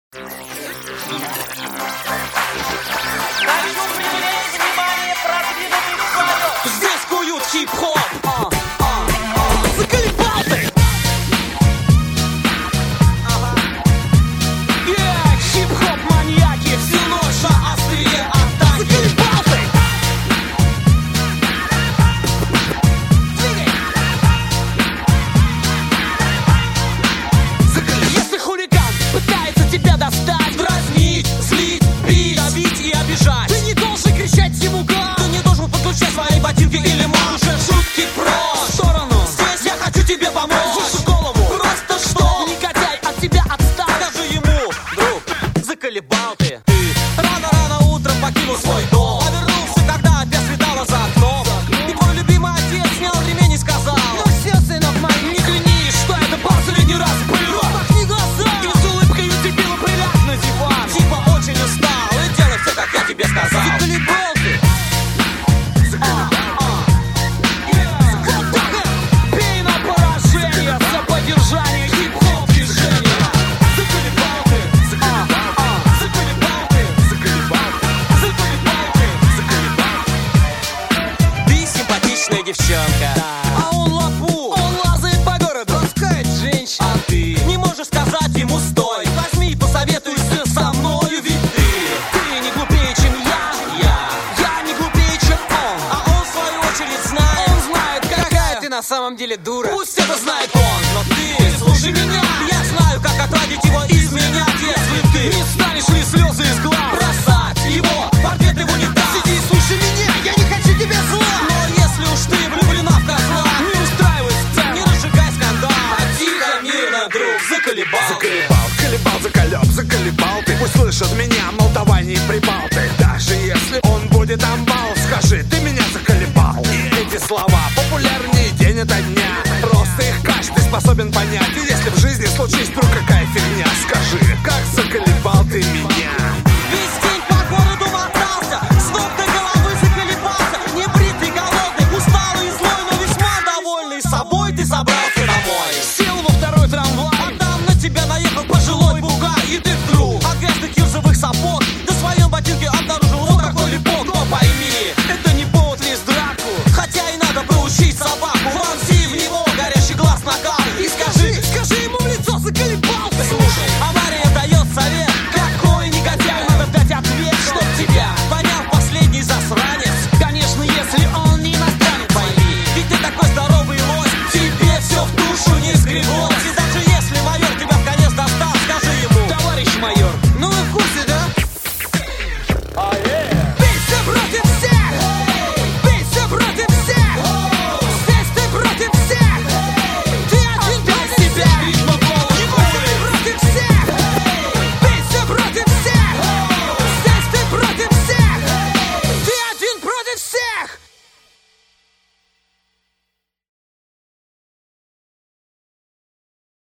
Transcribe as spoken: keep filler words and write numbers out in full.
Хочу привлечь внимание продвинутых шаров. Здесь куют хип-хоп. а, а, а. Заколебал ты! Yeah, хип-хоп маньяки всю ночь на острие атаки. Заколебал ты! Двигай! Если хулиган пытается тебя достать, дразнить, злить, бить, давить и обижать, ты не должен кричать ему гад. Ты не должен подключать свои ботинки или манжет. Шутки прочь в сторону. Здесь я хочу тебе помочь. Выше голову. Просто что? Негодяй от тебя отстал. Скажи ему, друг, заколебал ты. Ты рано-рано утром покинул свой дом, а вернулся, когда опять светало за окном. И твой любимый отец снял ремень и сказал: ну все, сынок мой, не клянись, что это последний раз было. Махни глаза и с улыбкой удивила приляг на диван. Типа очень устал и делай все, как я тебе сказал. Заколебал ты. Бей на поражение за поддержание хип-хоп движения. Заколебал ты. Заколебал ты. Заколебал ты. Заколебал ты. Ты симпатичная девчонка, а он лапу. Он лазает по городу, ласкает женщин. А ты не можешь сказать ему стой. Возьми и посоветуйся со мною, ведь ты Ты не глупее, чем я. Я Я не глупее, чем он. А он в свою очередь знает. Он знает, какая ты на самом деле дура. Пусть это знает он, но ты слушай меня. Я знаю, как отвадить его из меня. Если ты не станешь ли слезы из глаз бросать его портрет его не даст. Сиди и слушай меня, я не хочу тебе зла. Но если уж ты влюблена в козла, не устраивай сцен, не разжигай скандал. А тихо, мирно, друг, заколебал. Заколебал, колебал, заколеб, заколебал ты. Пусть слышат меня, мол, давай не прибал ты. Даже если он будет амбал, скажи, ты меня заколебал. И эти слова популярнее день ото дня. Просто их каждый способен понять. И если в жизни случись вдруг